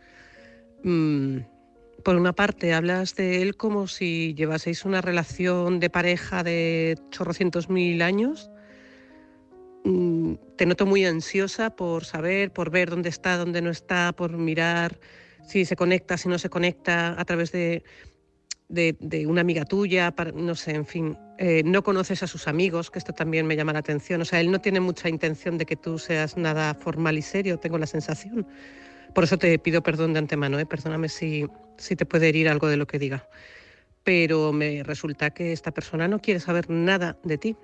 Por una parte, hablas de él como si llevaseis una relación de pareja de chorrocientos mil años. Te noto muy ansiosa por saber, por ver dónde está, dónde no está, por mirar si se conecta, si no se conecta a través de una amiga tuya, no sé, en fin. No conoces a sus amigos, que esto también me llama la atención. O sea, él no tiene mucha intención de que tú seas nada formal y serio, tengo la sensación. Por eso te pido perdón de antemano, perdóname si te puede herir algo de lo que diga. Pero me resulta que esta persona no quiere saber nada de ti.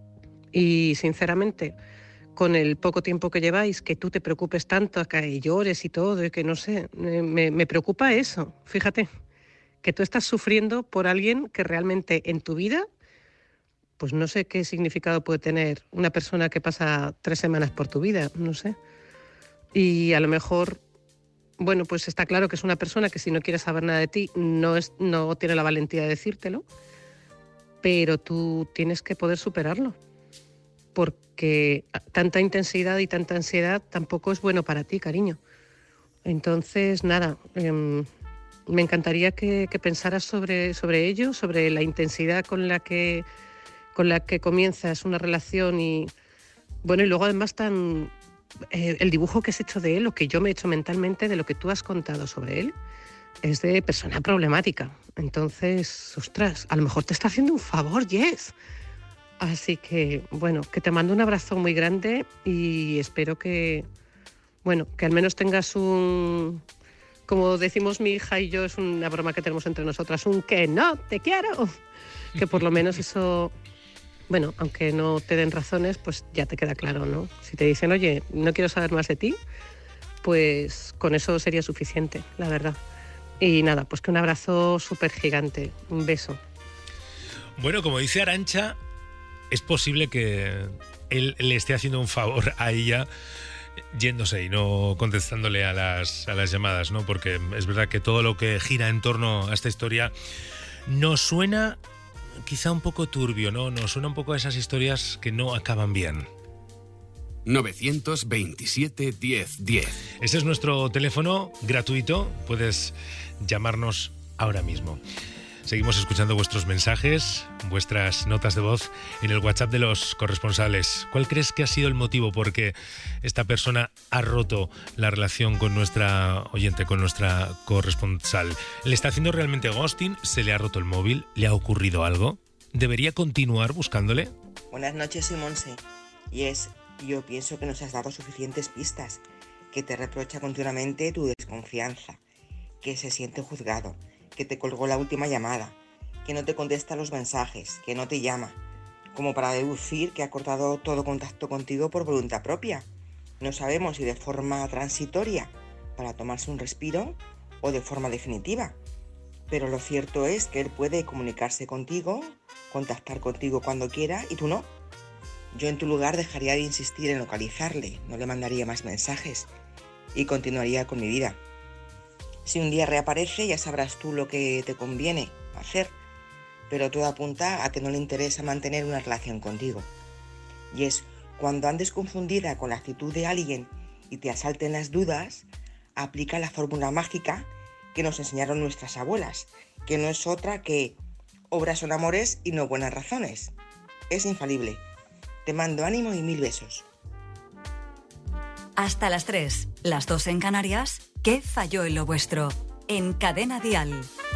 Y sinceramente, con el poco tiempo que lleváis, que tú te preocupes tanto, que llores y todo, y que no sé, me preocupa eso, fíjate. Que tú estás sufriendo por alguien que realmente en tu vida, pues no sé qué significado puede tener una persona que pasa 3 semanas por tu vida, no sé. Y a lo mejor, bueno, pues está claro que es una persona que si no quiere saber nada de ti, no tiene la valentía de decírtelo, pero tú tienes que poder superarlo, porque tanta intensidad y tanta ansiedad tampoco es bueno para ti, cariño. Entonces, nada... me encantaría que pensaras sobre ello, sobre la intensidad con la que comienzas una relación y bueno, y luego además el dibujo que has hecho de él, lo que yo me he hecho mentalmente de lo que tú has contado sobre él, es de persona problemática. Entonces, ostras, a lo mejor te está haciendo un favor, Jess. Así que, bueno, que te mando un abrazo muy grande y espero que al menos tengas como decimos mi hija y yo, es una broma que tenemos entre nosotras, un que no te quiero. Que por lo menos eso, bueno, aunque no te den razones, pues ya te queda claro, ¿no? Si te dicen, oye, no quiero saber más de ti, pues con eso sería suficiente, la verdad. Y nada, pues que un abrazo súper gigante, un beso. Bueno, como dice Arantxa, es posible que él le esté haciendo un favor a ella yéndose y no contestándole a las llamadas, ¿no? Porque es verdad que todo lo que gira en torno a esta historia nos suena quizá un poco turbio, ¿no? Nos suena un poco a esas historias que no acaban bien. 927 10 10. Ese es nuestro teléfono gratuito, puedes llamarnos ahora mismo. Seguimos escuchando vuestros mensajes, vuestras notas de voz en el WhatsApp de los corresponsales. ¿Cuál crees que ha sido el motivo por qué esta persona ha roto la relación con nuestra oyente, con nuestra corresponsal? ¿Le está haciendo realmente ghosting? ¿Se le ha roto el móvil? ¿Le ha ocurrido algo? ¿Debería continuar buscándole? Buenas noches, soy Monse. Yo pienso que nos has dado suficientes pistas, que te reprocha continuamente tu desconfianza, que se siente juzgado, que te colgó la última llamada, que no te contesta los mensajes, que no te llama, como para deducir que ha cortado todo contacto contigo por voluntad propia. No sabemos si de forma transitoria, para tomarse un respiro, o de forma definitiva. Pero lo cierto es que él puede comunicarse contigo, contactar contigo cuando quiera y tú no. Yo en tu lugar dejaría de insistir en localizarle, no le mandaría más mensajes y continuaría con mi vida. Si un día reaparece, ya sabrás tú lo que te conviene hacer, pero todo apunta a que no le interesa mantener una relación contigo. Y es cuando andes confundida con la actitud de alguien y te asalten las dudas, aplica la fórmula mágica que nos enseñaron nuestras abuelas, que no es otra que obras son amores y no buenas razones. Es infalible. Te mando ánimo y 1000 besos. Hasta las 3, las 2 en Canarias. ¿Qué falló en lo vuestro? En Cadena Dial.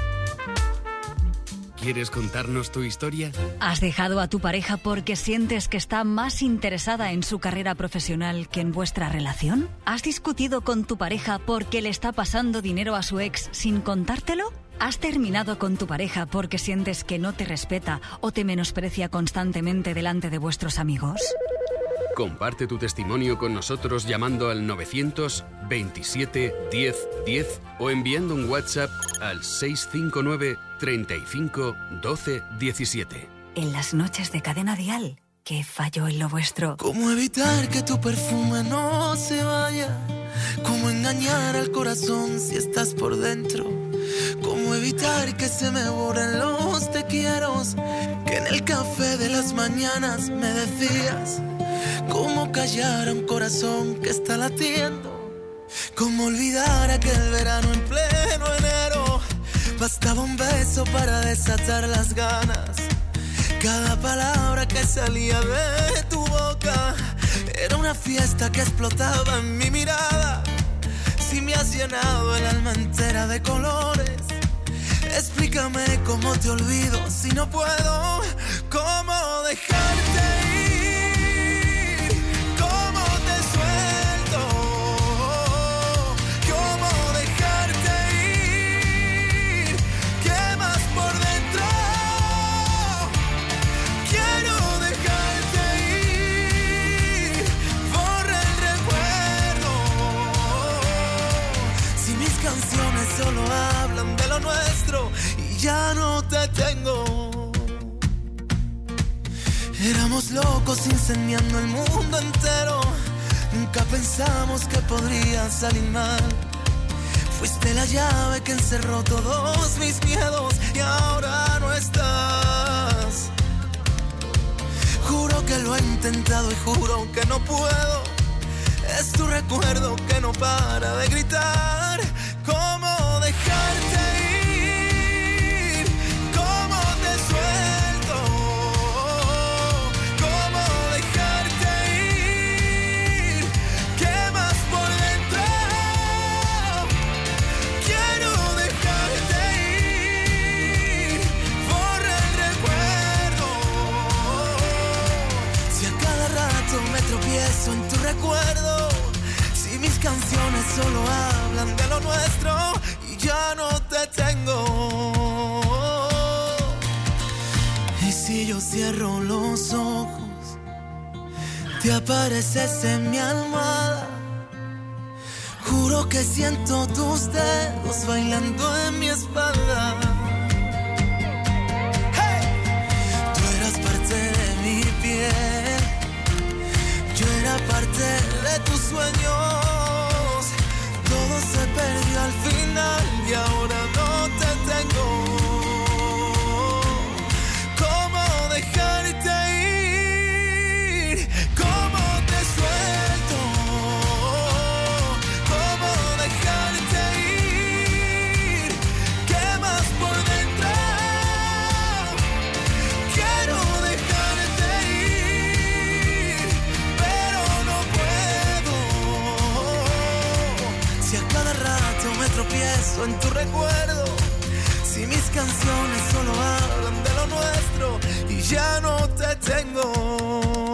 ¿Quieres contarnos tu historia? ¿Has dejado a tu pareja porque sientes que está más interesada en su carrera profesional que en vuestra relación? ¿Has discutido con tu pareja porque le está pasando dinero a su ex sin contártelo? ¿Has terminado con tu pareja porque sientes que no te respeta o te menosprecia constantemente delante de vuestros amigos? Comparte tu testimonio con nosotros llamando al 927 10 10 o enviando un WhatsApp al 659 35 12 17. En las noches de Cadena Dial, ¿qué falló en lo vuestro? ¿Cómo evitar que tu perfume no se vaya? ¿Cómo engañar al corazón si estás por dentro? ¿Cómo evitar que se me borren los te quieros que en el café de las mañanas me decías? ¿Cómo callar a un corazón que está latiendo? ¿Cómo olvidar aquel verano en pleno enero? Bastaba un beso para desatar las ganas. Cada palabra que salía de tu boca era una fiesta que explotaba en mi mirada. Si me has llenado el alma entera de colores, explícame cómo te olvido si no puedo. ¿Cómo dejarte ir? ¿Cómo te suelto? ¿Cómo dejarte ir? ¿Qué más por dentro? Quiero dejarte ir. Borra el recuerdo. Si mis canciones solo hablan de lo nuestro y ya no te tengo. Éramos locos incendiando el mundo entero. Nunca pensamos que podría salir mal. Fuiste la llave que encerró todos mis miedos y ahora no estás. Juro que lo he intentado y juro que no puedo. Es tu recuerdo que no para de gritar. ¿Cómo dejarte ir? ¿Cómo te suelto? ¿Cómo dejarte ir? ¿Qué más por dentro? Quiero dejarte ir. Borra el recuerdo. Si a cada rato me tropiezo en tu recuerdo, si mis canciones solo hablan de lo nuestro y ya no te tengo. Y si yo cierro los ojos, te apareces en mi almohada. Juro que siento tus dedos bailando en mi espalda. ¡Hey! Tú eras parte de mi piel, yo era parte de tus sueños. Todo se perdió al final y ahora no te tengo. ¿Cómo dejarte ir? ¿Cómo te suelto? ¿Cómo dejarte ir? ¿Qué más por dentro? Quiero dejarte ir, pero no puedo. Si a cada rato me tropiezo en tu recuerdo, si mis canciones solo hablan de lo nuestro y ya no te tengo.